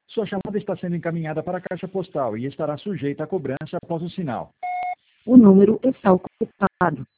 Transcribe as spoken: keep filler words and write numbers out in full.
Sua chamada está sendo encaminhada para a caixa postal e estará sujeita à cobrança após o sinal. O número está ocupado.